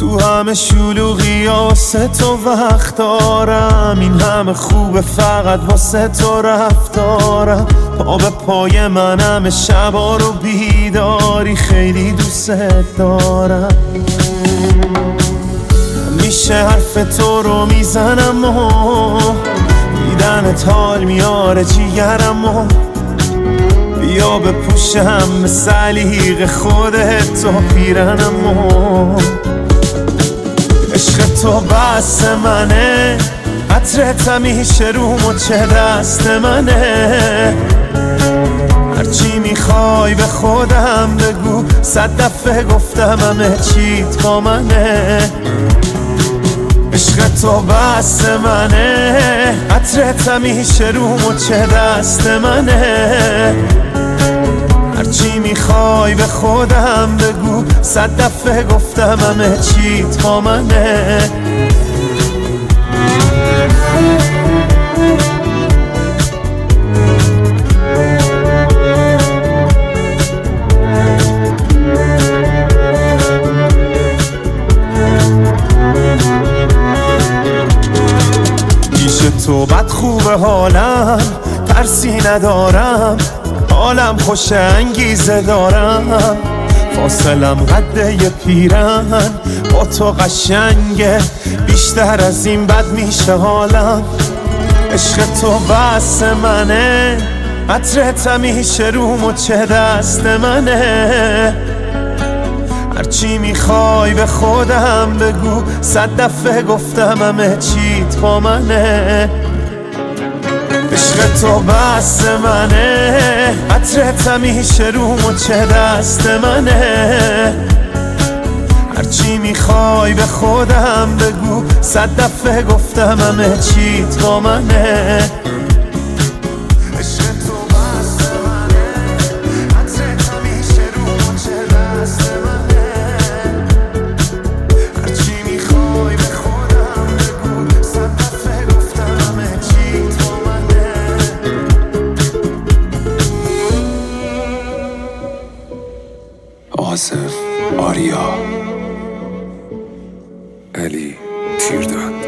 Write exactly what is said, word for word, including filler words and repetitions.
تو همه شلوغی ها واسه تو وقت دارم، این همه خوبه فقط واسه تو رفتارم. پا به پای من همه شبا رو بیداری، خیلی دوست دارم. میشه حرف تو رو میزنم و دیدنت حال میاره جیگرم و بیا بپوشم به سلیق خودت و پیرنم و عشق تو بس منه، عطرت همیشه روم و چه دست منه. هرچی میخوای به خودم بگو، صد دفعه گفتم همه چیت با منه. عشق تو بس منه، عطرت همیشه روم و چه دست منه. هرچی میخوای به خودم بگو، صد دفعه گفتم همه چیت با منه. پیش تو بد خوبه حالم، ترسی ندارم، حالم خوش انگیزه دارم. فاصلم قده یه پیرن، با تو قشنگه، بیشتر از این بد میشه حالم. عشق تو بس منه، عطرت همیشه روم و چه دست منه. هرچی میخوای به خودم بگو، صد دفعه گفتم همه چیت با منه. عشق تو بس منه، عطرت همیشه روم و چه دست منه. هرچی میخوای به خودم بگو، صد دفعه گفتم همه چیت با منه. آصف آریا علی پیردان.